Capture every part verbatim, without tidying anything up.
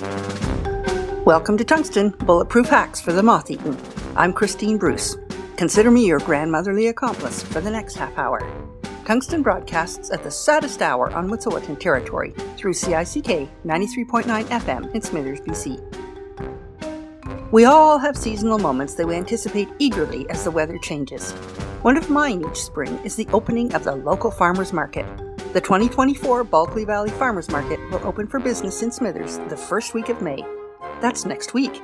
Welcome to Tungsten, Bulletproof Hacks for the Moth-Eaten. I'm Christine Bruce. Consider me your grandmotherly accomplice for the next half hour. Tungsten broadcasts at the saddest hour on Wet'suwet'en territory through C I C K ninety-three point nine F M in Smithers, B C. We all have seasonal moments that we anticipate eagerly as the weather changes. One of mine each spring is the opening of the local farmers market. The twenty twenty-four Bulkley Valley Farmers Market will open for business in Smithers the first week of May. That's next week.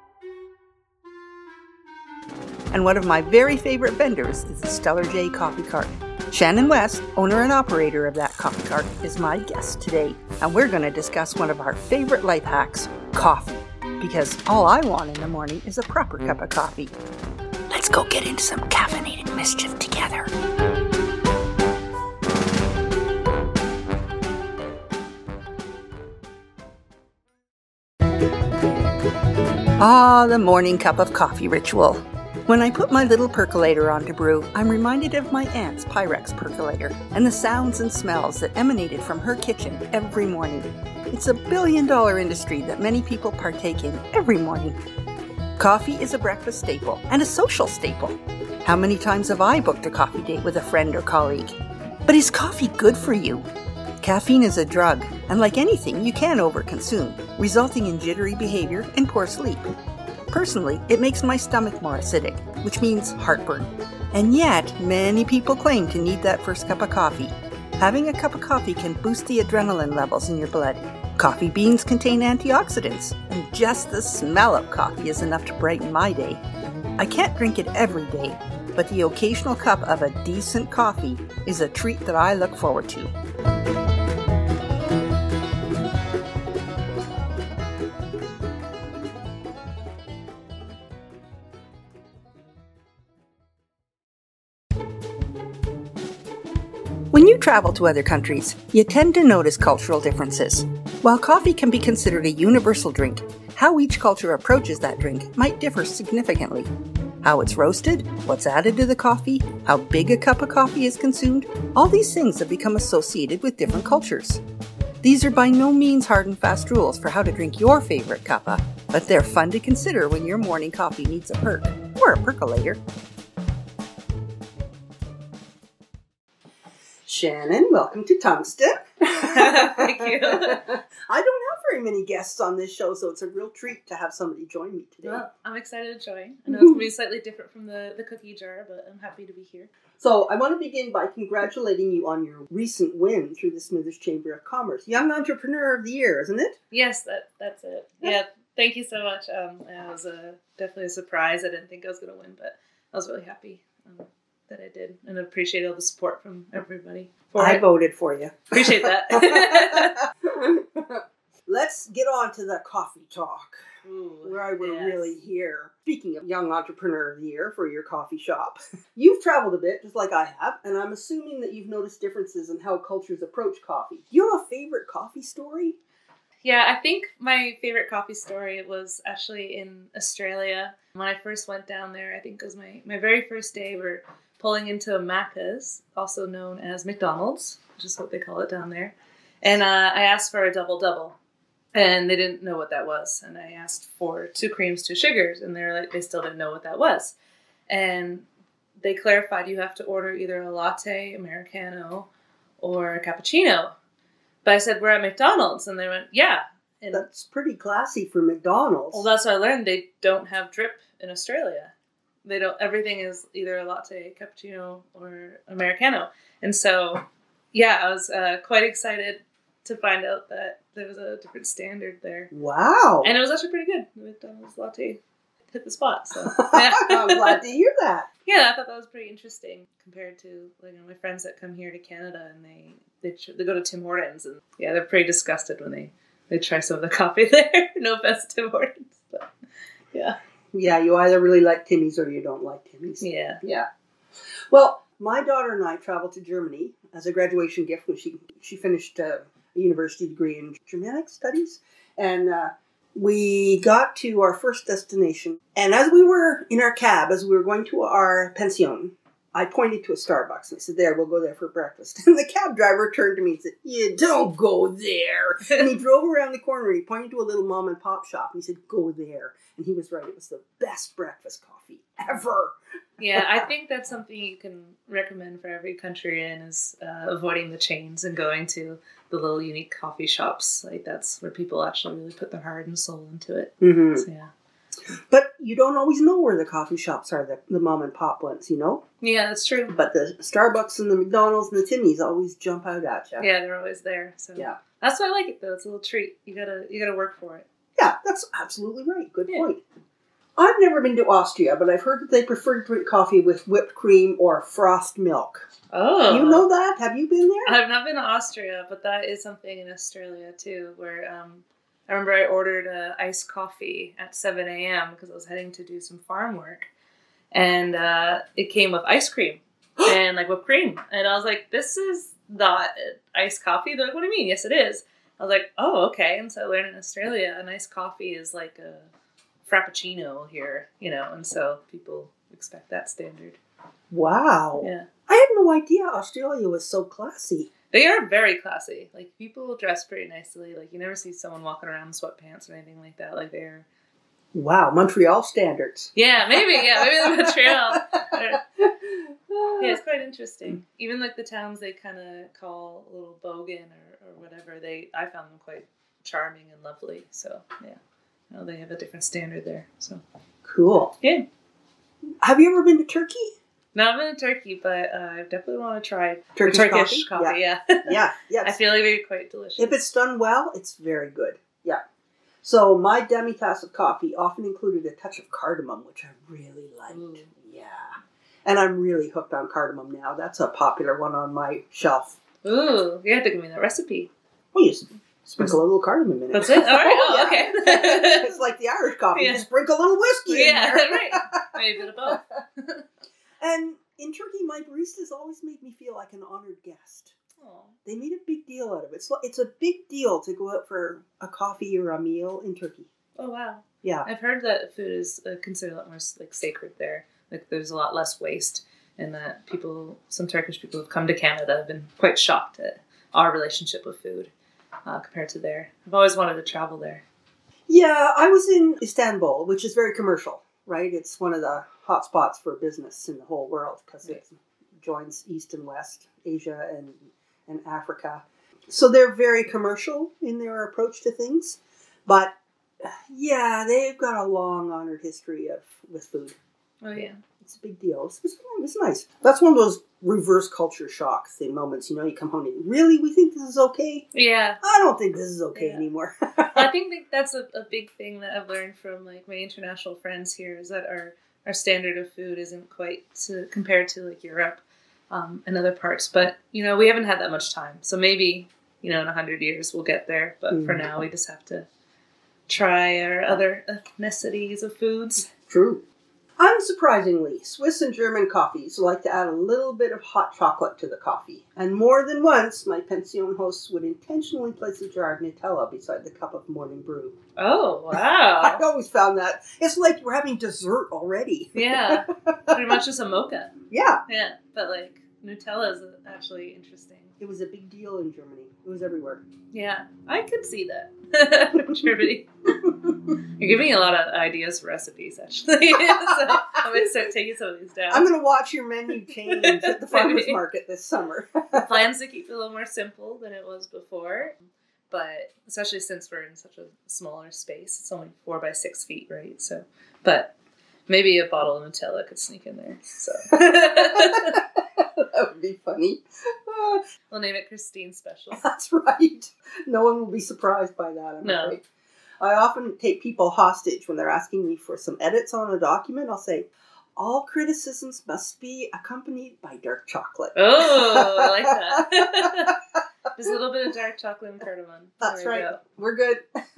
And one of my very favorite vendors is the Stellar J Coffee Cart. Shannon West, owner and operator of that coffee cart, is my guest today, and we're going to discuss one of our favorite life hacks, coffee. Because all I want in the morning is a proper cup of coffee. Let's go get into some caffeinated mischief together. Ah, the morning cup of coffee ritual. When I put my little percolator on to brew, I'm reminded of my aunt's Pyrex percolator and the sounds and smells that emanated from her kitchen every morning. It's a billion-dollar industry that many people partake in every morning. Coffee is a breakfast staple and a social staple. How many times have I booked a coffee date with a friend or colleague? But is coffee good for you? Caffeine is a drug, and like anything, you can overconsume, resulting in jittery behavior and poor sleep. Personally, it makes my stomach more acidic, which means heartburn. And yet, many people claim to need that first cup of coffee. Having a cup of coffee can boost the adrenaline levels in your blood. Coffee beans contain antioxidants, and just the smell of coffee is enough to brighten my day. I can't drink it every day, but the occasional cup of a decent coffee is a treat that I look forward to. When you travel to other countries, you tend to notice cultural differences. While coffee can be considered a universal drink, how each culture approaches that drink might differ significantly. How it's roasted, what's added to the coffee, how big a cup of coffee is consumed, all these things have become associated with different cultures. These are by no means hard and fast rules for how to drink your favorite cuppa, but they're fun to consider when your morning coffee needs a perk, or a percolator. Shannon, welcome to Tungsten. Thank you. I don't have very many guests on this show, so it's a real treat to have somebody join me today. Well, I'm excited to join. I know it's going to be slightly different from the, the cookie jar, but I'm happy to be here. So I want to begin by congratulating you on your recent win through the Smithers Chamber of Commerce. Young Entrepreneur of the Year, isn't it? Yes, that that's it. Yeah, thank you so much. Um, it was a, definitely a surprise. I didn't think I was going to win, but I was really happy. Um, that I did, and I appreciate all the support from everybody. I it. voted for you. Appreciate that. Let's get on to the coffee talk. Ooh, where we're yes. really here. Speaking of Young Entrepreneur of the Year for your coffee shop, you've traveled a bit, just like I have, and I'm assuming that you've noticed differences in how cultures approach coffee. Do you have a favorite coffee story? Yeah, I think my favorite coffee story was actually in Australia. When I first went down there, I think it was my, my very first day, we're pulling into Macca's, also known as McDonald's, which is what they call it down there. And uh, I asked for a double-double, and they didn't know what that was. And I asked for two creams, two sugars, and they're like, they still didn't know what that was. And they clarified you have to order either a latte, Americano, or a cappuccino. But I said, we're at McDonald's. And they went, yeah. And that's pretty classy for McDonald's. Well, that's what I learned. They don't have drip in Australia. They don't, everything is either a latte, cappuccino, or Americano. And so, yeah, I was uh, quite excited to find out that there was a different standard there. Wow. And it was actually pretty good. The McDonald's latte hit the spot. So I'm glad to hear that. Yeah, I thought that was pretty interesting compared to, like, you know, my friends that come here to Canada and they they, they go to Tim Hortons and yeah, they're pretty disgusted when they, they try some of the coffee there. No offense to Tim Hortons, but yeah. Yeah, you either really like Timmy's or you don't like Timmy's. Yeah. Yeah. Well, my daughter and I traveled to Germany as a graduation gift when she she finished uh, a university degree in Germanic studies. And uh, we got to our first destination. And as we were in our cab, as we were going to our pension, I pointed to a Starbucks and I said, there, we'll go there for breakfast. And the cab driver turned to me and said, yeah, don't go there. And he drove around the corner and he pointed to a little mom and pop shop and he said, go there. And he was right. It was the best breakfast coffee ever. Yeah, I think that's something you can recommend for every country you're in is uh, avoiding the chains and going to the little unique coffee shops. Like that's where people actually really put their heart and soul into it. Mm-hmm. So, yeah. But you don't always know where the coffee shops are, the, the mom and pop ones, you know? Yeah, that's true. But the Starbucks and the McDonald's and the Timmy's always jump out at you. Yeah, they're always there. So yeah. That's why I like it though. It's a little treat. You gotta you gotta work for it. Yeah, that's absolutely right. Good yeah. point. I've never been to Austria, but I've heard that they prefer to drink coffee with whipped cream or frost milk. Oh. You know that? Have you been there? I've not been to Austria, but that is something in Australia too, where um, I remember I ordered a iced coffee at seven a.m. because I was heading to do some farm work. And uh, it came with ice cream and like whipped cream. And I was like, this is not iced coffee. They're like, what do you mean? Yes, it is. I was like, oh, okay. And so I learned in Australia, an iced coffee is like a frappuccino here, you know, and so people expect that standard. Wow. Yeah. I had no idea Australia was so classy. They are very classy. Like, people dress pretty nicely. Like, you never see someone walking around in sweatpants or anything like that. Like, they're... Wow, Montreal standards. Yeah, maybe. Yeah, maybe the Montreal. Yeah, it's quite interesting. Even, like, the towns they kind of call a little bogan or, or whatever, they I found them quite charming and lovely. So, yeah. You know, they have a different standard there. So Cool. Yeah. Have you ever been to Turkey? No, I've been to Turkey, but uh, I definitely want to try Turkish, Turkish coffee? coffee. Yeah, yeah. Yeah, yeah. I feel like they're quite delicious. If it's done well, it's very good. Yeah. So my demi-tasse of coffee often included a touch of cardamom, which I really liked. Ooh. Yeah. And I'm really hooked on cardamom now. That's a popular one on my shelf. Ooh, you have to give me that recipe. Well, you sprinkle a little cardamom in it. That's it? All right. Oh, Yeah. okay. It's like the Irish coffee. Yeah. You sprinkle a little whiskey in Yeah, there. right. Maybe a bit of both. And in Turkey, my baristas always made me feel like an honored guest. Oh. They made a big deal out of it. It's, it's a big deal to go out for a coffee or a meal in Turkey. Oh, wow. Yeah. I've heard that food is uh, considered a lot more like sacred there. Like, there's a lot less waste, and that people, some Turkish people who've come to Canada have been quite shocked at our relationship with food uh, compared to there. I've always wanted to travel there. Yeah, I was in Istanbul, which is very commercial, right? It's one of the hot spots for business in the whole world because it joins East and West, Asia and, and Africa. So they're very commercial in their approach to things. But yeah, they've got a long honored history of with food. Oh, yeah. It's a big deal. It's, it's, it's nice. That's one of those reverse culture shocks in moments. You know, you come home and really, we think this is okay? Yeah. I don't think this is okay Yeah. anymore. I think that that's a, a big thing that I've learned from like my international friends here is that our, our standard of food isn't quite to, compared to like Europe um, and other parts. But, you know, we haven't had that much time. So maybe, you know, in a hundred years we'll get there. But mm. for now, we just have to try our other ethnicities of foods. True. Unsurprisingly, Swiss and German coffees like to add a little bit of hot chocolate to the coffee. And more than once, my pension hosts would intentionally place a jar of Nutella beside the cup of morning brew. Oh, wow. I always found that. It's like we're having dessert already. Yeah. Pretty much just a mocha. Yeah. Yeah. But like Nutella is actually interesting. It was a big deal in Germany. It was everywhere. Yeah. I could see that. Germany. You're giving me a lot of ideas for recipes, actually. So I'm going to start taking some of these down. I'm going to watch your menu change at the farmer's market this summer. Plans to keep it a little more simple than it was before. But especially since we're in such a smaller space. It's only four by six feet, right? So, but maybe a bottle of Nutella could sneak in there. So that would be funny. Uh, we'll name it Christine Special. That's right. No one will be surprised by that, I'm no. afraid. I often take people hostage when they're asking me for some edits on a document. I'll say, all criticisms must be accompanied by dark chocolate. Oh, I like that. Just a little bit of dark chocolate and cardamom. That's there right. Go. We're good.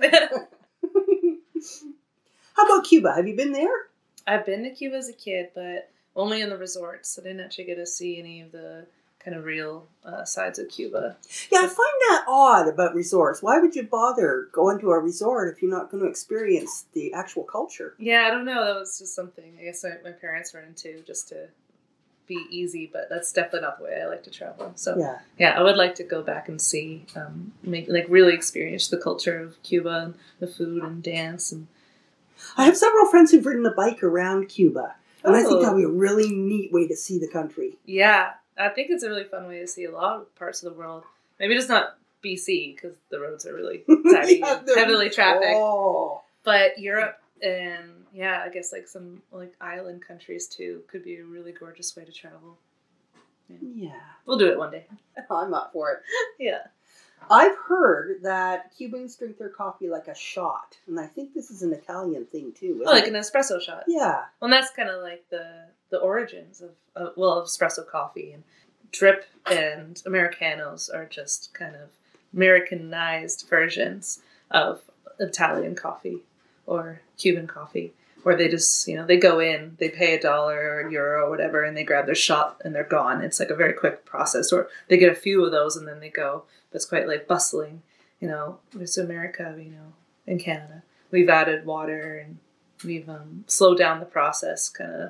How about Cuba? Have you been there? I've been to Cuba as a kid, but only in the resorts. I didn't actually get to see any of the kind of real uh, sides of Cuba. Yeah, I find that odd about resorts. Why would you bother going to a resort if you're not going to experience the actual culture? Yeah, I don't know. That was just something I guess my, my parents were into just to be easy, but that's definitely not the way I like to travel. So Yeah. yeah, I would like to go back and see, um, make like really experience the culture of Cuba and the food and dance. And I have several friends who've ridden a bike around Cuba, and Oh. I think that would be a really neat way to see the country. yeah, I think it's a really fun way to see a lot of parts of the world. Maybe just not B C because the roads are really tiny Yeah, and they're- heavily trafficked. Oh. But Europe and yeah, I guess like some like island countries too could be a really gorgeous way to travel. Yeah, We'll do it one day. I'm up for it. Yeah. I've heard that Cubans drink their coffee like a shot, and I think this is an Italian thing too. Isn't Oh, like it? an espresso shot. Yeah. Well, and that's kind of like the the origins of, of well, of espresso coffee, and drip and Americanos are just kind of Americanized versions of Italian coffee or Cuban coffee, where they just, you know, they go in, they pay a dollar or a euro or whatever, and they grab their shot and they're gone. It's like a very quick process, or they get a few of those and then they go. But it's quite like bustling, you know. There's America, you know, in Canada. We've added water and we've um, slowed down the process, kind of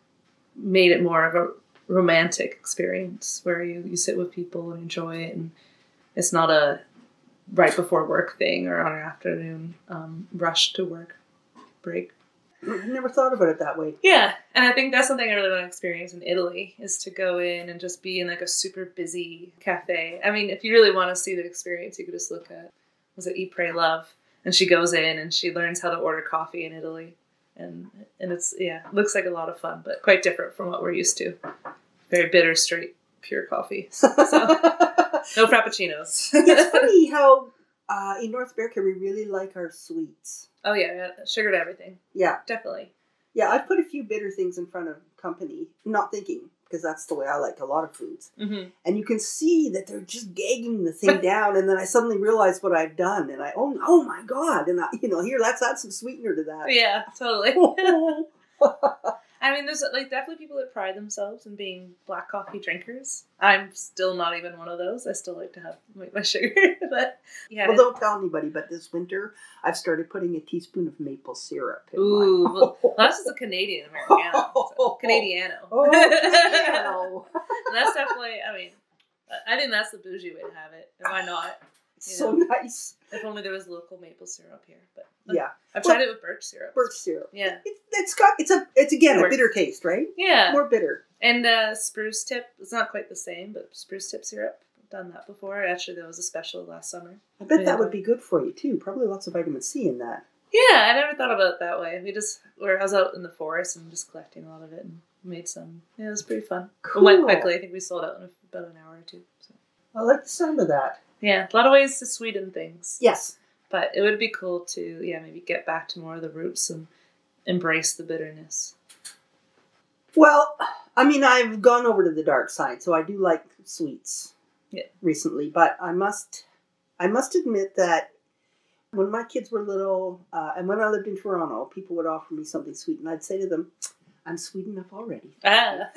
made it more of a romantic experience where you, you sit with people and enjoy it, and it's not a right before work thing or on an afternoon um, rush to work break. I never thought about it that way. Yeah, and I think that's something I really want to experience in Italy, is to go in and just be in like a super busy cafe. I mean, if you really want to see the experience, you could just look at, was it Eat, Pray, Love? And she goes in and she learns how to order coffee in Italy. And and it's, yeah, looks like a lot of fun, but quite different from what we're used to. Very bitter, straight, pure coffee. So, no frappuccinos. It's funny how uh, in North America we really like our sweets. Oh, yeah, yeah, sugared everything. Yeah. Definitely. Yeah, I've put a few bitter things in front of company, not thinking, because that's the way I like a lot of foods. Mm-hmm. And you can see that they're just gagging the thing down, and then I suddenly realize what I've done, and I, oh, oh my God, and I, you know, here, let's add some sweetener to that. Yeah, totally. I mean, there's like definitely people that pride themselves in being black coffee drinkers. I'm still not even one of those. I still like to have my, my sugar, but yeah. Well, don't tell anybody, but this winter I've started putting a teaspoon of maple syrup in Ooh, my... well, well, that's just a Canadian Americano. So, Canadiano. Oh, Canadiano. And that's definitely, I mean, I think that's the bougie way to have it. And why not? You So know, nice. if only there was local maple syrup here. But Yeah. I've Well, tried it with birch syrup. Birch syrup. Yeah. It, it's got, it's a, it's again a Works. bitter taste, right? Yeah. More bitter. And uh, spruce tip, it's not quite the same, but spruce tip syrup. I've done that before. Actually, there was a special last summer. I bet Yeah. that would be good for you too. Probably lots of vitamin C in that. Yeah, I never thought about it that way. We just, where I was out in the forest and just collecting a lot of it and made some. Yeah, it was pretty fun. Cool. It went quickly. I think we sold out in about an hour or two. So. I like the sound of that. Yeah, a lot of ways to sweeten things. Yes. But it would be cool to, yeah, maybe get back to more of the roots and embrace the bitterness. Well, I mean, I've gone over to the dark side, so I do like sweets. Yeah. Recently, but I must, I must admit that when my kids were little, uh, and when I lived in Toronto, people would offer me something sweet, and I'd say to them, "I'm sweet enough already." Ah.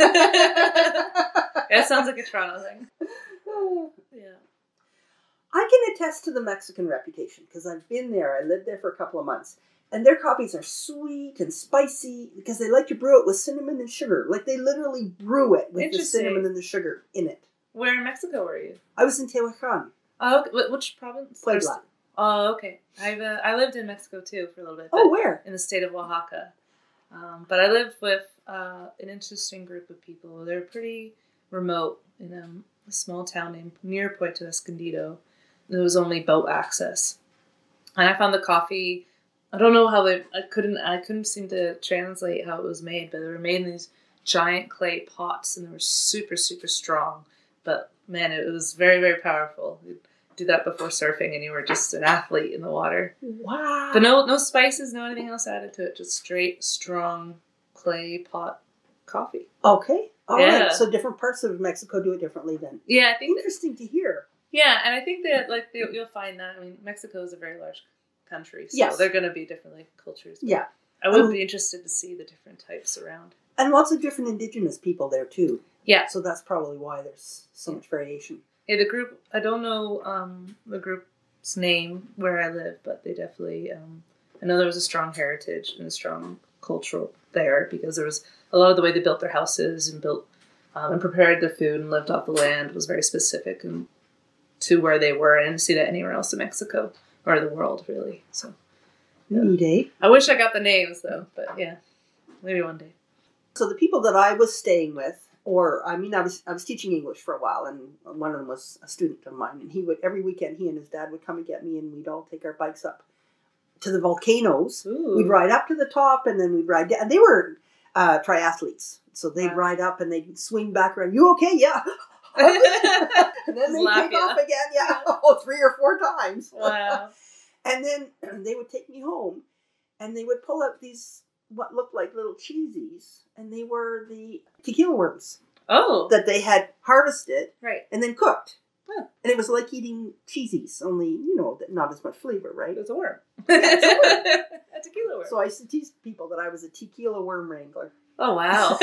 That sounds like a Toronto thing. Yeah. I can attest to the Mexican reputation because I've been there. I lived there for a couple of months. And their coffees are sweet and spicy because they like to brew it with cinnamon and sugar. Like they literally brew it with the Interesting. cinnamon and the sugar in it. Where in Mexico were you? I was in Tehuacan, Oh, okay. Wh- which province? Puebla. Oh, okay. I've uh, I lived in Mexico too for a little bit. Oh, but where? in the state of Oaxaca. Um, but I lived with uh, an interesting group of people. They're pretty remote in um, a small town named near Puerto Escondido. There was only boat access, and I found the coffee. I don't know how they. I couldn't. I couldn't seem to translate how it was made, but they were made in these giant clay pots, and they were super, super strong. But man, it was very, very powerful. You'd do that before surfing, and you were just an athlete in the water. Wow. But no, no spices, no anything else added to it. Just straight, strong clay pot coffee. Okay. All right. Yeah. So different parts of Mexico do it differently then. Yeah, I think. That, Interesting to hear. yeah, and I think that like you'll, you'll find that. I mean, Mexico is a very large country, so Yes. they're going to be different like cultures. But Yeah. I would Um, be interested to see the different types around. And lots of different indigenous people there too. Yeah, So that's probably why there's so much variation. yeah. The group. I don't know um, the group's name where I live, but they definitely. Um, I know there was a strong heritage and a strong cultural there because there was a lot of the way they built their houses and built um, and prepared the food and lived off the land, was very specific and to where they were. I didn't see that anywhere else in Mexico or the world, really. So, yeah. Neat, eh? I wish I got the names, though. But, yeah, maybe one day. So the people that I was staying with, or, I mean, I was I was teaching English for a while, and one of them was a student of mine, and he would, every weekend, he and his dad would come and get me, and we'd all take our bikes up to the volcanoes. Ooh. We'd ride up to the top, and then we'd ride down. And they were uh, triathletes, so they'd Wow. ride up, and they'd swing back around. You okay? Yeah. And then Just they'd laugh take you off up. again, yeah, oh, three or four times. Wow. And then they would take me home, and they would pull out these, what looked like little cheesies, and they were the tequila worms Oh. that they had harvested Right. and then cooked. Huh. And it was like eating cheesies, only, you know, not as much flavor, right? It was a worm. Yeah, it's a worm. A tequila worm. So I used to tease people that I was a tequila worm wrangler. Oh, wow.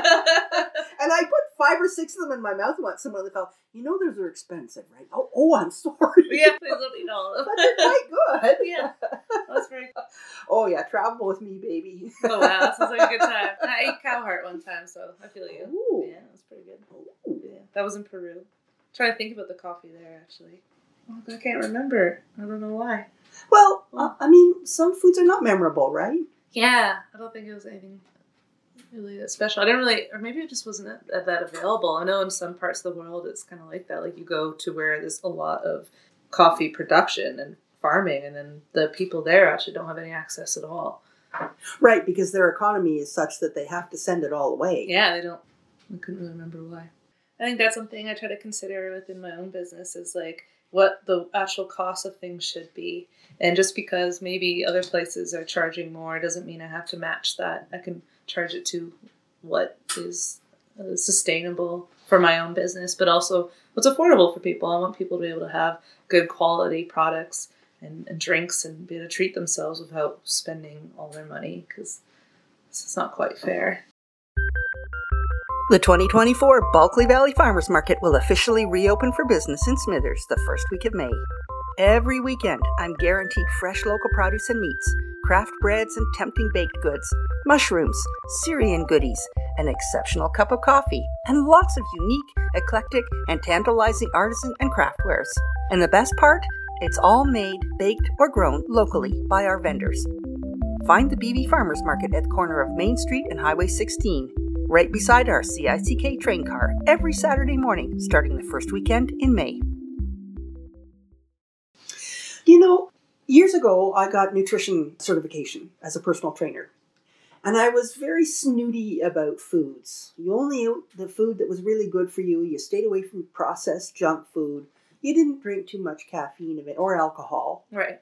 And I put five or six of them in my mouth once. Someone they felt, you know, those are expensive, right? Oh, oh, I'm sorry. Yeah, please don't eat all of But them. they're quite good. Yeah. That's very cool. Oh, yeah, travel with me, baby. Oh, wow. That sounds like a good time. I ate cow heart one time, so I feel you. Ooh. Yeah, that's pretty good. Ooh. Yeah. That was in Peru. I'm trying to think about the coffee there, actually. Oh, I can't remember. I don't know why. Well, uh, I mean, some foods are not memorable, right? Yeah. I don't think it was anything really that special. I didn't really, or maybe it just wasn't that, that available. I know in some parts of the world it's kind of like that. Like you go to where there's a lot of coffee production and farming, and then the people there actually don't have any access at all. Right, because their economy is such that they have to send it all away. Yeah, they don't. I couldn't really remember why. I think that's something I try to consider within my own business is like what the actual cost of things should be. And just because maybe other places are charging more doesn't mean I have to match that. I can charge it to what is uh, sustainable for my own business, but also what's affordable for people. I want people to be able to have good quality products and, and drinks and be able to treat themselves without spending all their money, because it's not quite fair. The twenty twenty-four Bulkley Valley Farmers Market will officially reopen for business in Smithers the first week of May. Every weekend, I'm guaranteed fresh local produce and meats, craft breads and tempting baked goods, mushrooms, Syrian goodies, an exceptional cup of coffee, and lots of unique, eclectic, and tantalizing artisan and craft wares. And the best part? It's all made, baked, or grown locally by our vendors. Find the B V Farmers Market at the corner of Main Street and Highway sixteen, right beside our C I C K train car, every Saturday morning, starting the first weekend in May. You know, years ago, I got nutrition certification as a personal trainer. And I was very snooty about foods. You only ate the food that was really good for you. You stayed away from processed junk food. You didn't drink too much caffeine of it or alcohol. Right.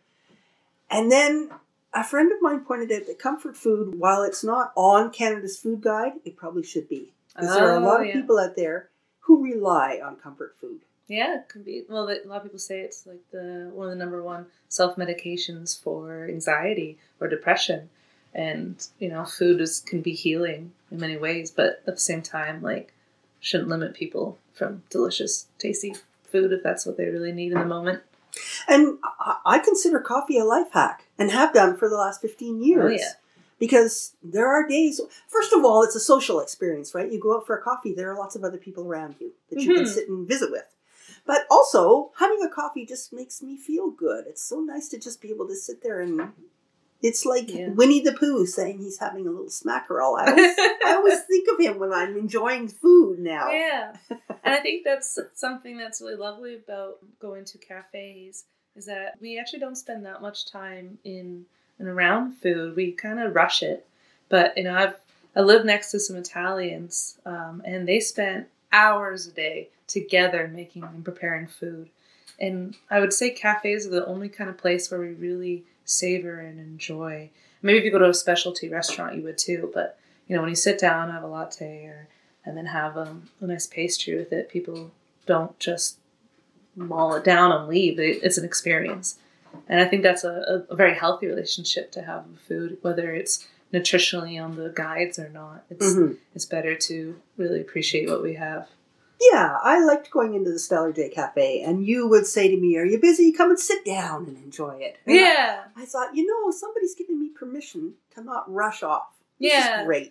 And then a friend of mine pointed out that comfort food, while it's not on Canada's food guide, it probably should be. Because there are a lot of yeah. people out there who rely on comfort food. Yeah, it could be. Well, a lot of people say it's like the one of the number one self-medications for anxiety or depression. And, you know, food is can be healing in many ways, but at the same time, like, shouldn't limit people from delicious, tasty food if that's what they really need in the moment. And I I consider coffee a life hack and have done for the last fifteen years. Oh, yeah. Because there are days, first of all, it's a social experience, right? You go out for a coffee, there are lots of other people around you that you Mm-hmm. can sit and visit with. But also, having a coffee just makes me feel good. It's so nice to just be able to sit there and it's like Yeah. Winnie the Pooh saying he's having a little smackerel. I always, I always think of him when I'm enjoying food now. Yeah. And I think that's something that's really lovely about going to cafes is that we actually don't spend that much time in and around food. We kind of rush it. But, you know, I've I live next to some Italians, um, and they spent hours a day together making and preparing food. And I would say cafes are the only kind of place where we really savor and enjoy. Maybe if you go to a specialty restaurant, you would too. But, you know, when you sit down, have a latte or and then have um, a nice pastry with it, people don't just maul it down and leave. It, it's an experience. And I think that's a, a very healthy relationship to have with food, whether it's nutritionally on the guides or not. It's Mm-hmm. it's better to really appreciate what we have. Yeah, I liked going into the Stellar J Cafe, and you would say to me, "Are you busy? Come and sit down and enjoy it." And Yeah. I, I thought, you know, somebody's giving me permission to not rush off. This Yeah. is great.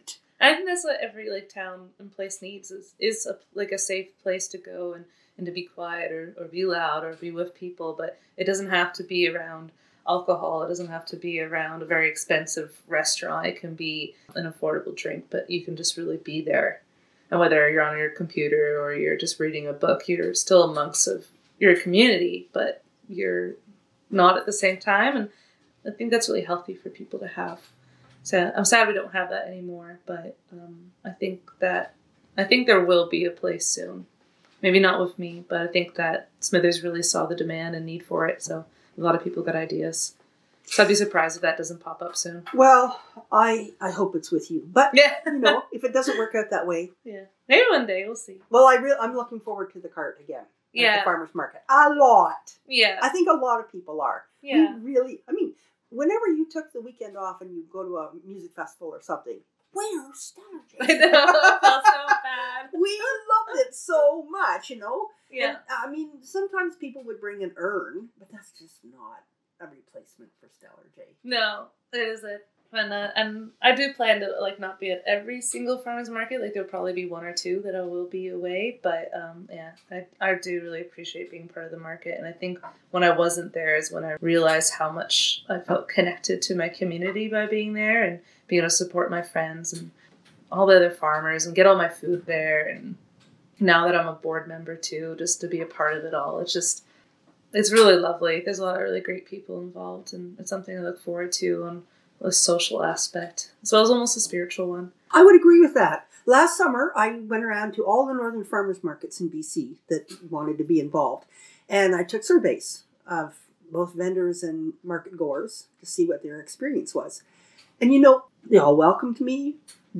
I think that's what every like town and place needs is is a, like a safe place to go and, and to be quiet or, or be loud or be with people. But it doesn't have to be around alcohol. It doesn't have to be around a very expensive restaurant. It can be an affordable drink, but you can just really be there. And whether you're on your computer or you're just reading a book, you're still amongst of your community, but you're not at the same time. And I think that's really healthy for people to have. So I'm sad we don't have that anymore, but um, I think that I think there will be a place soon. Maybe not with me, but I think that Smithers really saw the demand and need for it. So a lot of people got ideas. So I'd be surprised if that doesn't pop up soon. Well, I I hope it's with you. But, yeah. you know, if it doesn't work out that way. Yeah. Maybe one day, we'll see. Well, I re- I'm looking forward to the cart again. Yeah. At the farmer's market. A lot. Yeah. I think a lot of people are. Yeah. We really, I mean, whenever you took the weekend off and you go to a music festival or something, where's Stellar J? I know. It felt so bad. We loved it so much, you know? Yeah. And, I mean, sometimes people would bring an urn, but that's just not a replacement for Stellar J. No, it isn't. And, uh, and I do plan to like not be at every single farmer's market. Like there'll probably be one or two that I will be away. But um, yeah, I, I do really appreciate being part of the market. And I think when I wasn't there is when I realized how much I felt connected to my community by being there and being able to support my friends and all the other farmers and get all my food there. And now that I'm a board member too, just to be a part of it all, it's just, it's really lovely. There's a lot of really great people involved, and it's something I look forward to on a social aspect, as well as almost a spiritual one. I would agree with that. Last summer, I went around to all the northern farmers markets in B C that wanted to be involved, and I took surveys of both vendors and market goers to see what their experience was. And you know, they all welcomed me.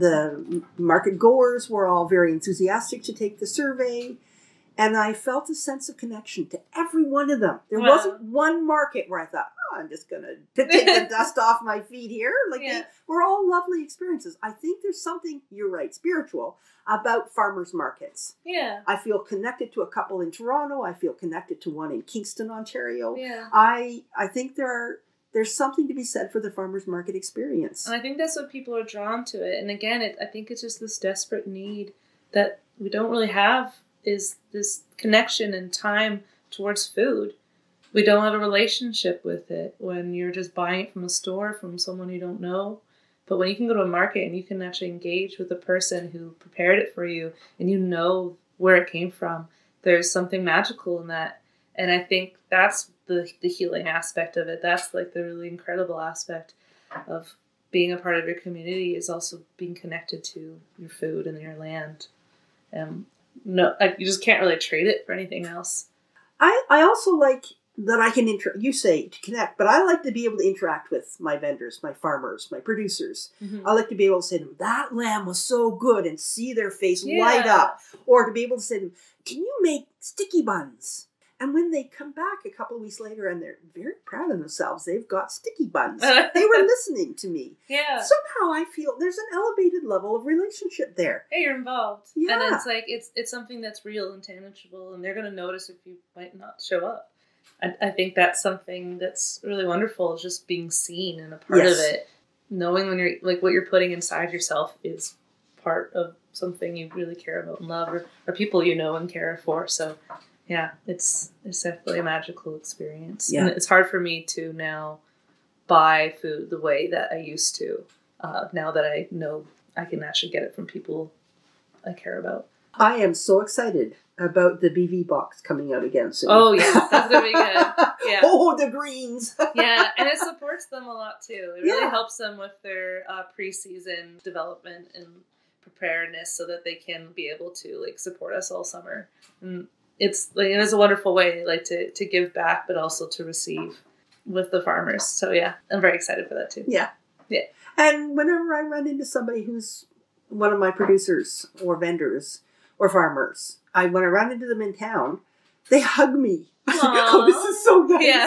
The market goers were all very enthusiastic to take the survey. And I felt a sense of connection to every one of them. There Wow. wasn't one market where I thought, oh, I'm just going to take the dust off my feet here. Like Yeah. they were all lovely experiences. I think there's something, you're right, spiritual about farmers markets. Yeah. I feel connected to a couple in Toronto. I feel connected to one in Kingston, Ontario. Yeah. I I think there are, there's something to be said for the farmers market experience. And I think that's what people are drawn to it. And again, it, I think it's just this desperate need that we don't really have, is this connection and time towards food. We don't have a relationship with it when you're just buying it from a store from someone you don't know. But when you can go to a market and you can actually engage with the person who prepared it for you and you know where it came from, there's something magical in that. And I think that's the, the healing aspect of it. That's like the really incredible aspect of being a part of your community, is also being connected to your food and your land. Um, no, I, you just can't really trade it for anything else. I, I also like that I can, inter- you say to connect, but I like to be able to interact with my vendors, my farmers, my producers. Mm-hmm. I like to be able to say to them, that lamb was so good, and see their face Yeah. light up. Or to be able to say to them, can you make sticky buns? And when they come back a couple of weeks later and they're very proud of themselves, they've got sticky buns. They were listening to me. Yeah. Somehow I feel there's an elevated level of relationship there. Hey, you're involved. Yeah. And it's like, it's it's something that's real and tangible, and they're going to notice if you might not show up. I, I think that's something that's really wonderful, is just being seen and a part Yes. of it. Knowing when you're, like, what you're putting inside yourself is part of something you really care about and love, or, or people you know and care for. So, yeah, it's it's definitely a magical experience. Yeah. And it's hard for me to now buy food the way that I used to, uh, now that I know I can actually get it from people I care about. I am so excited about the B V box coming out again soon. Oh, yeah, that's going to be good. Yeah. Oh, the greens. Yeah, and it supports them a lot, too. It really Yeah. helps them with their uh, pre-season development and preparedness so that they can be able to, like, support us all summer. And it's, like, it is a wonderful way, like, to, to give back, but also to receive with the farmers. So, yeah, I'm very excited for that, too. Yeah. Yeah. And whenever I run into somebody who's one of my producers or vendors or farmers, I when I run into them in town, they hug me. Oh, this is so nice. Yeah.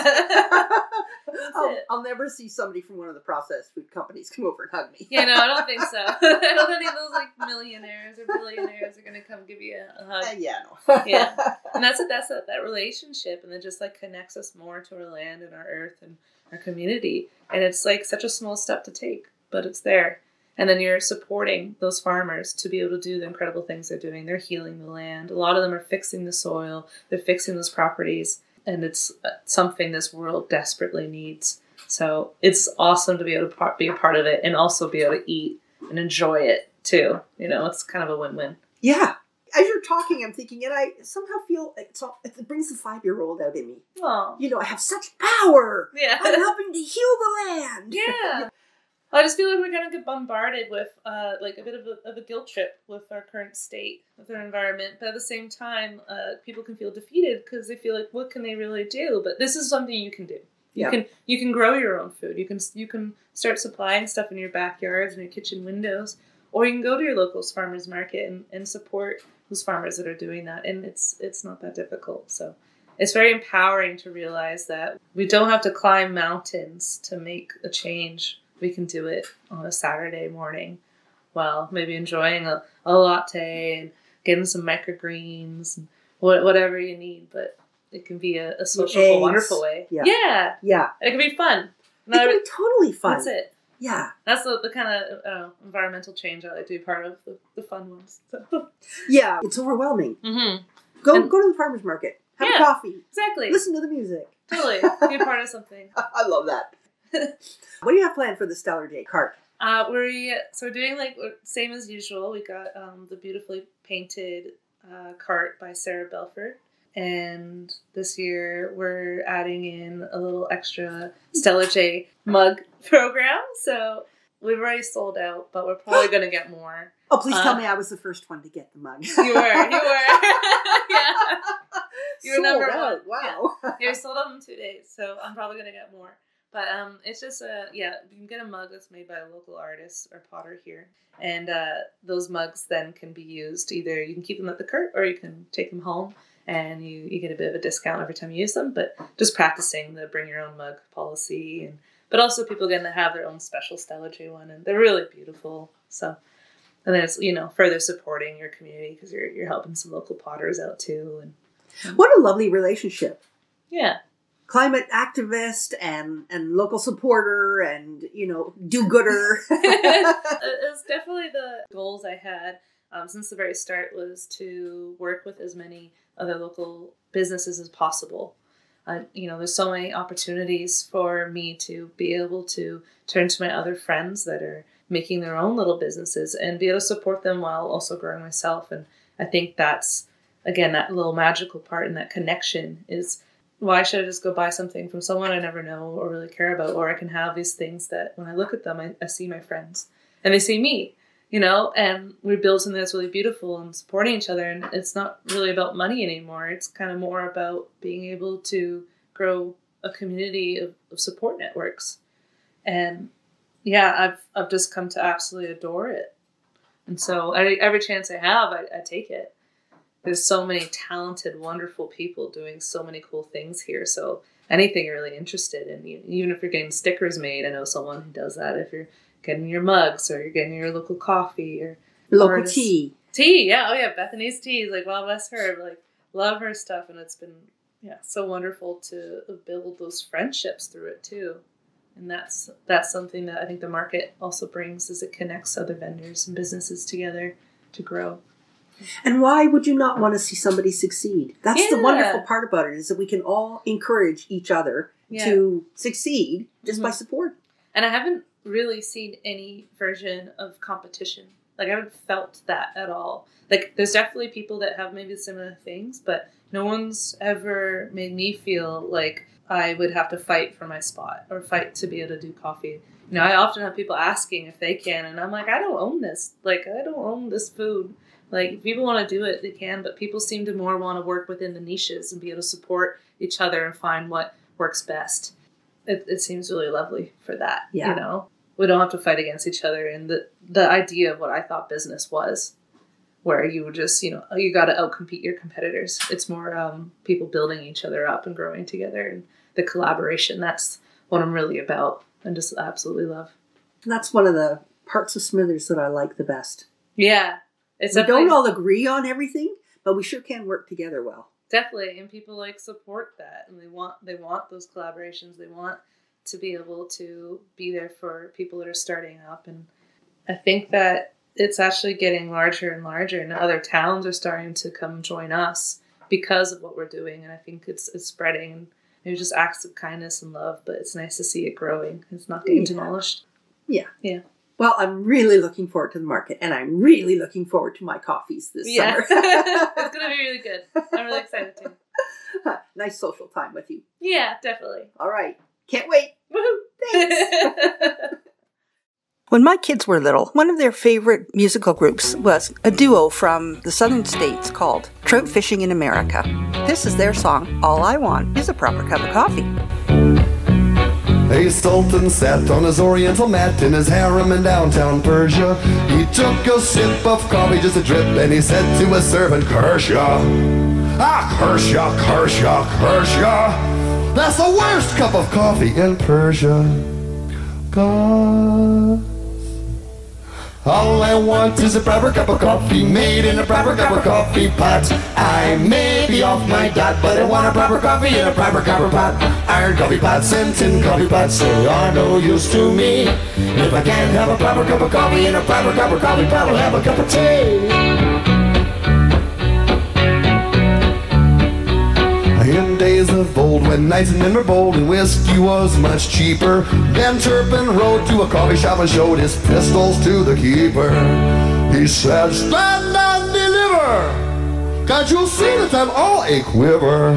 I'll, it. I'll never see somebody from one of the processed food companies come over and hug me. Yeah, no, I don't think so. I don't think those, like, millionaires or billionaires are going to come give you a, a hug. Uh, yeah, no. Yeah. And that's it. That's it, that relationship, and it just, like, connects us more to our land and our earth and our community. And it's, like, such a small step to take, but it's there. And then you're supporting those farmers to be able to do the incredible things they're doing. They're healing the land. A lot of them are fixing the soil. They're fixing those properties. And it's something this world desperately needs. So it's awesome to be able to be a part of it and also be able to eat and enjoy it too. You know, it's kind of a win-win. Yeah. As you're talking, I'm thinking, and I somehow feel it's all, it brings the five-year-old out in me. Oh, you know, I have such power. Yeah. I'm helping to heal the land. Yeah. I just feel like we're going to get bombarded with uh, like a bit of a, of a guilt trip with our current state, with our environment. But at the same time, uh, people can feel defeated because they feel like, what can they really do? But this is something you can do. You Yeah. can you can grow your own food. You can you can start supplying stuff in your backyards and your kitchen windows, or you can go to your local farmers market and, and support those farmers that are doing that. And it's it's not that difficult. So it's very empowering to realize that we don't have to climb mountains to make a change. We can do it on a Saturday morning while maybe enjoying a, a latte and getting some microgreens and what, whatever you need. But it can be a, a social, Eggs. wonderful way. Yeah. Yeah. Yeah. It can be fun. It Not can every- be totally fun. That's it. Yeah. That's the, the kind of uh, environmental change I like to be part of, the, the fun ones. So. Yeah. It's overwhelming. Mm-hmm. Go And- go to the farmer's market. Have Yeah. a coffee. Exactly. Listen to the music. Totally. Be a part of something. I love that. What do you have planned for the Stellar Day cart? Uh, we so we're doing like same as usual. We got um, the beautifully painted uh, cart by Sarah Belford, and this year we're adding in a little extra Stella J mug program. So we've already sold out, but we're probably gonna get more. Oh, please Uh, tell me I was the first one to get the mug. You were, you were, yeah. You were Sold number out. one. Wow. Yeah, we sold out in two days, so I'm probably gonna get more. But um, it's just a yeah. You can get a mug that's made by a local artist or potter here, and uh, those mugs then can be used. Either you can keep them at the cart, or you can take them home, and you, you get a bit of a discount every time you use them. But just practicing the bring your own mug policy, and but also people getting to have their own special Stella J one, and they're really beautiful. So, and then it's you know further supporting your community because you're you're helping some local potters out too, and What a lovely relationship. yeah. Climate activist and, and local supporter and, you know, do-gooder. It's definitely the goals I had um, since the very start was to work with as many other local businesses as possible. Uh, you know, there's so many opportunities for me to be able to turn to my other friends that are making their own little businesses and be able to support them while also growing myself. And I think that's, again, that little magical part and that connection is why should I just go buy something from someone I never know or really care about? Or I can have these things that when I look at them, I, I see my friends and they see me, you know, and we build something that's really beautiful and supporting each other. And it's not really about money anymore. It's kind of more about being able to grow a community of, of support networks. And yeah, I've, I've just come to absolutely adore it. And so I, every chance I have, I, I take it. There's so many talented, wonderful people doing so many cool things here. So anything you're really interested in, even if you're getting stickers made, I know someone who does that. If you're getting your mugs or you're getting your local coffee or Local or just- tea. tea, yeah, oh yeah, Bethany's tea is like, well, bless her, like love her stuff, and it's been yeah so wonderful to build those friendships through it too. And that's that's something that I think the market also brings, is it connects other vendors and businesses together to grow. And why would you not want to see somebody succeed? That's the Yeah. wonderful part about it, is that we can all encourage each other Yeah. to succeed just Mhm. by support. And I haven't really seen any version of competition. Like, I haven't felt that at all. Like, there's definitely people that have maybe similar things, but no one's ever made me feel like I would have to fight for my spot or fight to be able to do coffee. You know, I often have people asking if they can, and I'm like, I don't own this. Like, I don't own this food. Like, if people want to do it, they can, but people seem to more want to work within the niches and be able to support each other and find what works best. It, it seems really lovely for that, Yeah. you know? We don't have to fight against each other. And the, the idea of what I thought business was, where you would just, you know, you got to outcompete your competitors. It's more um, people building each other up and growing together, and the collaboration. That's what I'm really about and just absolutely love. And that's one of the parts of Smithers that I like the best. Yeah. It's We definitely, don't all agree on everything, but we sure can work together well. definitely, and people like support that, and they want they want those collaborations. They want to be able to be there for people that are starting up, and I think that it's actually getting larger and larger, and other towns are starting to come join us because of what we're doing. And I think it's it's spreading. And maybe just acts of kindness and love, but it's nice to see it growing. It's not getting Yeah. demolished. Yeah. Yeah. Well, I'm really looking forward to the market, and I'm really looking forward to my coffees this Yeah. summer. It's going to be really good. I'm really excited too. Nice social time with you. Yeah, definitely. All right. Can't wait. Woohoo! Thanks. When my kids were little, one of their favorite musical groups was a duo from the southern states called Trout Fishing in America. This is their song, All I Want Is a Proper Cup of Coffee. A sultan sat on his oriental mat in his harem in downtown Persia. He took a sip of coffee, just a drip, and he said to his servant, "Curse ya! Ah, curse ya, curse ya, curse ya! That's the worst cup of coffee in Persia. God, all I want is a proper cup of coffee made in a proper cup of coffee pot. I may be off my dot, but I want a proper coffee in a proper cup of pot. Iron coffee pots and tin coffee pots, they are no use to me. If I can't have a proper cup of coffee in a proper cup of coffee pot, I'll have a cup of tea. In days of old, when knights and men were bold and whiskey was much cheaper, Ben Turpin rode to a coffee shop and showed his pistols to the keeper. He said, "Stand and deliver! Can't you see that I'm all a quiver?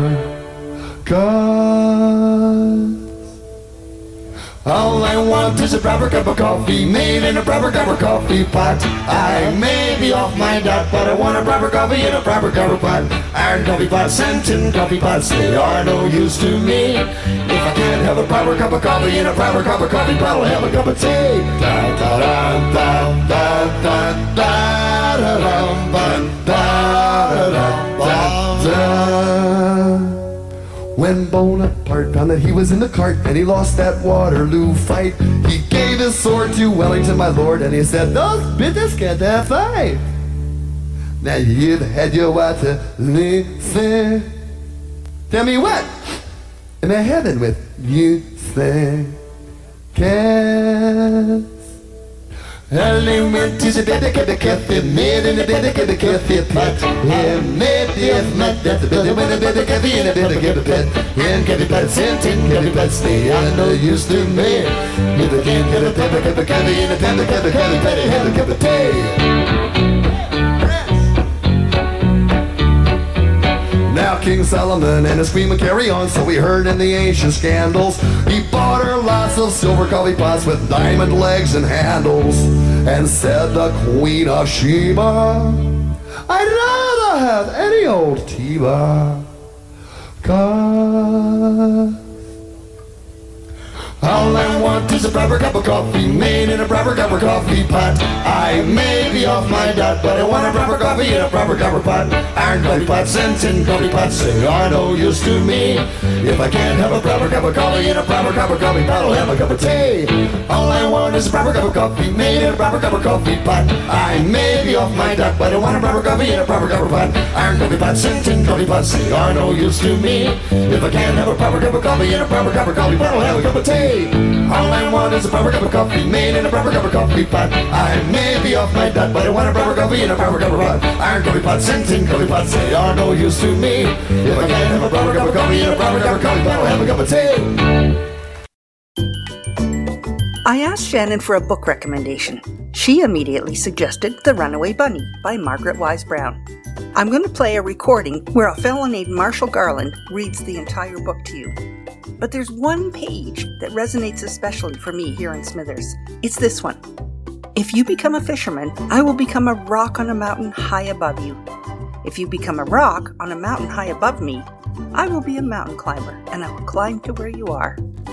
'Cause all I want is a proper cup of coffee made in a proper cup of coffee pot. I may be off my dot, but I want a proper coffee in a proper cup of pot. Iron coffee pots and tin coffee pots, they are no use to me. If I can't have a proper cup of coffee in a proper cup of coffee pot, I'll have a cup of tea." Da da da da da da da da da da da da. When Bonaparte found that he was in the cart and he lost that Waterloo fight, he gave his sword to Wellington, my lord, and he said, "Those bitches can't have fight." Now you've had your water, listen. Tell me what am I having with you, say? Cause element is a baby cup of coffee made in a baby cup of coffee pot. Yeah, maybe if not that's a baby with a baby coffee in a baby cup of pot. And coffee pots and tin coffee pots, they are no use to me. If I can't get a baby cup of coffee in a baby cup of coffee pot, I have a cup of tea. Now King Solomon and his queen would carry on, so we heard in the ancient scandals. He bought her lots of silver coffee pots with diamond legs and handles, and said the Queen of Sheba, "I'd rather have any old Tiba." 'Cause all I want is a proper cup of coffee made in a proper cup of coffee pot. I may be off my dot, but I want a proper coffee in a proper cup of pot. Iron coffee pots and tin coffee pots, they are no use to me. If I can't have a proper cup of coffee in a proper cup of coffee pot, I'll have a cup of tea. All I want is a proper cup of coffee made in a proper cup of coffee pot. I may be off my dot, but I want a proper coffee in a proper cup of pot. Iron coffee pots and tin coffee pots, they are no use to me. If I can't have a proper cup of coffee in a proper cup of coffee pot, I'll have a cup of tea. All I want is a proper cup of coffee made in a proper cup of coffee pot. I may be off my dot, but I want a proper coffee in a proper cup of pot. Iron coffee pots and tin coffee pots, they are no use to me. If I can't have a proper cup of coffee in a proper cup of coffee pot, I'll have a cup of tea. I asked Shannon for a book recommendation. She immediately suggested The Runaway Bunny by Margaret Wise Brown. I'm going to play a recording where a fellow named Marshall Garland reads the entire book to you. But there's one page that resonates especially for me here in Smithers. It's this one. "If you become a fisherman, I will become a rock on a mountain high above you. If you become a rock on a mountain high above me, I will be a mountain climber, and I will climb to where you are."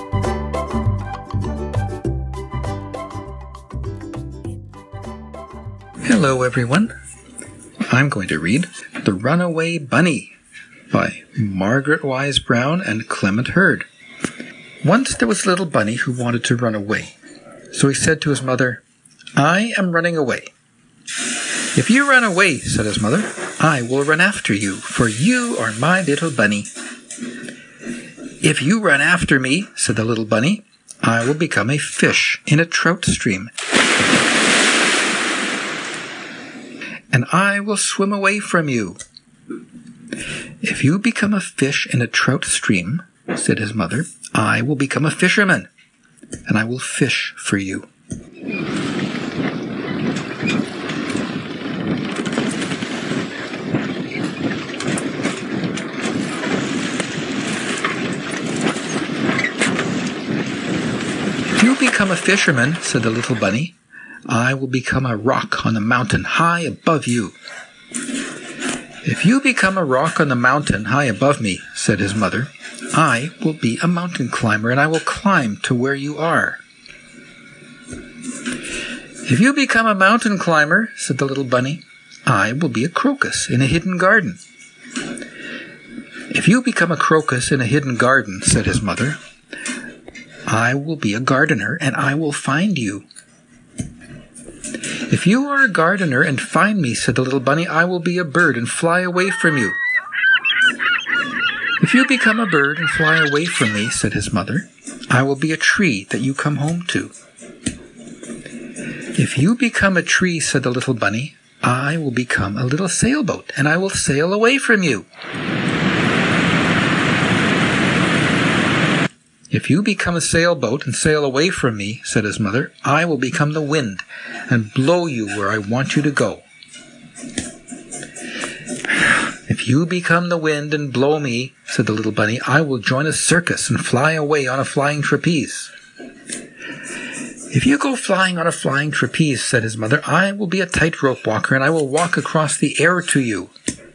Hello everyone. I'm going to read The Runaway Bunny by Margaret Wise Brown and Clement Hurd. Once there was a little bunny who wanted to run away. So he said to his mother, "I am running away." "If you run away," said his mother, "I will run after you, for you are my little bunny." "If you run after me," said the little bunny, "I will become a fish in a trout stream." and I will swim away from you. If you become a fish in a trout stream, said his mother, I will become a fisherman, and I will fish for you. If you become a fisherman, said the little bunny, I will become a rock on the mountain high above you. If you become a rock on the mountain high above me, said his mother, I will be a mountain climber, and I will climb to where you are. If you become a mountain climber, said the little bunny, I will be a crocus in a hidden garden. If you become a crocus in a hidden garden, said his mother, I will be a gardener, and I will find you. If you are a gardener and find me, said the little bunny, I will be a bird and fly away from you. If you become a bird and fly away from me, said his mother, I will be a tree that you come home to. If you become a tree, said the little bunny, I will become a little sailboat, and I will sail away from you. If you become a sailboat and sail away from me, said his mother, I will become the wind and blow you where I want you to go. If you become the wind and blow me, said the little bunny, I will join a circus and fly away on a flying trapeze. If you go flying on a flying trapeze, said his mother, I will be a tightrope walker, and I will walk across the air to you.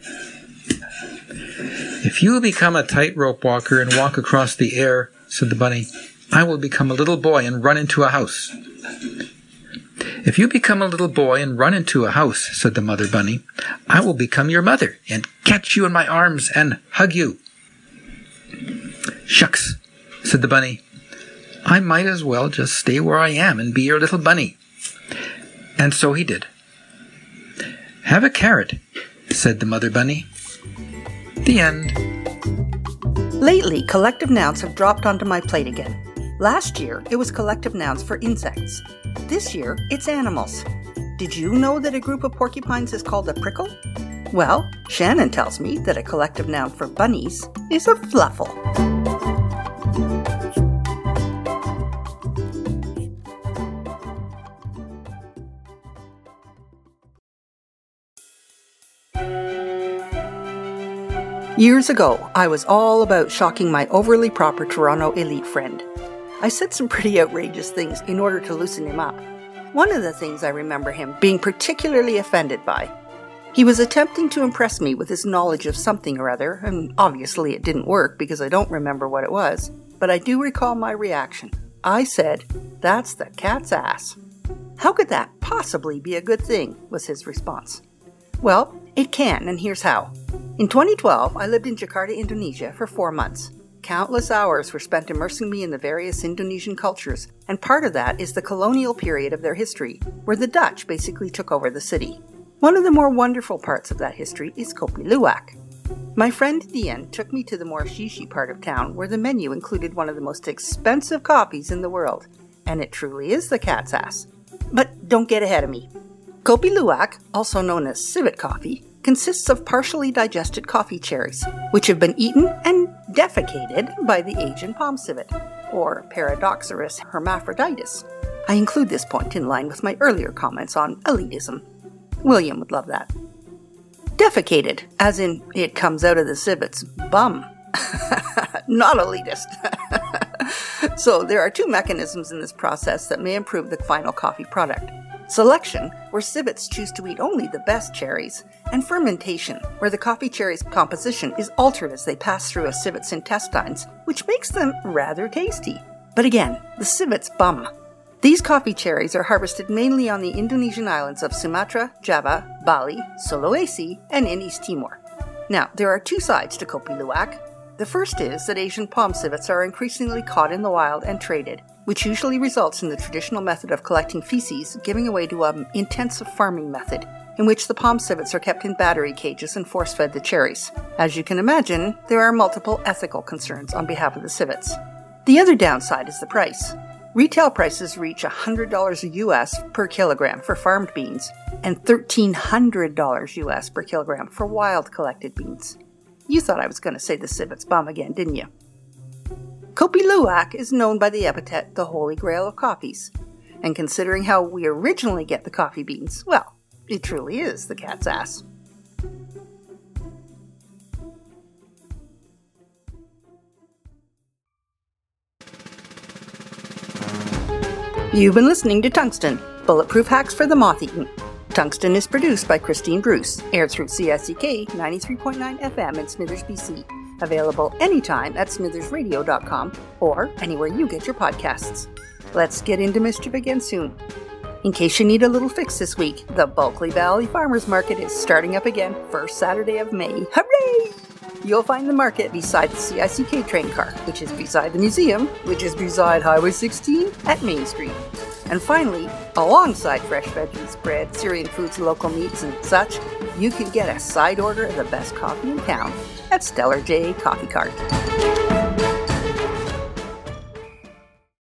If you become a tightrope walker and walk across the air, said the bunny, I will become a little boy and run into a house. If you become a little boy and run into a house, said the mother bunny, I will become your mother and catch you in my arms and hug you. Shucks, said the bunny, I might as well just stay where I am and be your little bunny. And so he did. Have a carrot, said the mother bunny. The end. Lately, collective nouns have dropped onto my plate again. Last year, it was collective nouns for insects. This year, it's animals. Did you know that a group of porcupines is called a prickle? Well, Shannon tells me that a collective noun for bunnies is a fluffle. Years ago, I was all about shocking my overly proper Toronto elite friend. I said some pretty outrageous things in order to loosen him up. One of the things I remember him being particularly offended by. He was attempting to impress me with his knowledge of something or other, and obviously it didn't work because I don't remember what it was, but I do recall my reaction. I said, "That's the cat's ass." "How could that possibly be a good thing?" was his response. Well, it can, and here's how. In twenty twelve, I lived in Jakarta, Indonesia for four months. Countless hours were spent immersing me in the various Indonesian cultures, and part of that is the colonial period of their history, where the Dutch basically took over the city. One of the more wonderful parts of that history is Kopi Luwak. My friend Dian took me to the more shishi part of town, where the menu included one of the most expensive coffees in the world, and it truly is the cat's ass. But don't get ahead of me. Kopi Luwak, also known as civet coffee, consists of partially digested coffee cherries, which have been eaten and defecated by the Asian palm civet, or Paradoxurus hermaphroditus. I include this point in line with my earlier comments on elitism. William would love that. Defecated, as in it comes out of the civet's bum. Not elitist. So there are two mechanisms in this process that may improve the final coffee product. Selection, where civets choose to eat only the best cherries, and fermentation, where the coffee cherry's composition is altered as they pass through a civet's intestines, which makes them rather tasty. But again, the civet's bum. These coffee cherries are harvested mainly on the Indonesian islands of Sumatra, Java, Bali, Sulawesi, and in East Timor. Now, there are two sides to Kopi Luwak. The first is that Asian palm civets are increasingly caught in the wild and traded, which usually results in the traditional method of collecting feces giving way to an intensive farming method, in which the palm civets are kept in battery cages and force-fed the cherries. As you can imagine, there are multiple ethical concerns on behalf of the civets. The other downside is the price. Retail prices reach one hundred dollars U S per kilogram for farmed beans, and one thousand three hundred dollars U S per kilogram for wild collected beans. You thought I was going to say the civets bum again, didn't you? Kopi Luwak is known by the epithet the Holy Grail of coffees. And considering how we originally get the coffee beans, well, it truly is the cat's ass. You've been listening to Tungsten, Bulletproof Hacks for the Moth-Eaten. Tungsten is produced by Christine Bruce, aired through C I C K ninety-three point nine F M in Smithers, B C. Available anytime at smithers radio dot com or anywhere you get your podcasts. Let's get into mischief again soon. In case you need a little fix this week, the Bulkley Valley Farmers Market is starting up again first Saturday of May. Hooray! You'll find the market beside the C I C K train car, which is beside the museum, which is beside Highway sixteen at Main Street. And finally, alongside fresh veggies, bread, Syrian foods, local meats, and such, you can get a side order of the best coffee in town at Stellar J Coffee Cart.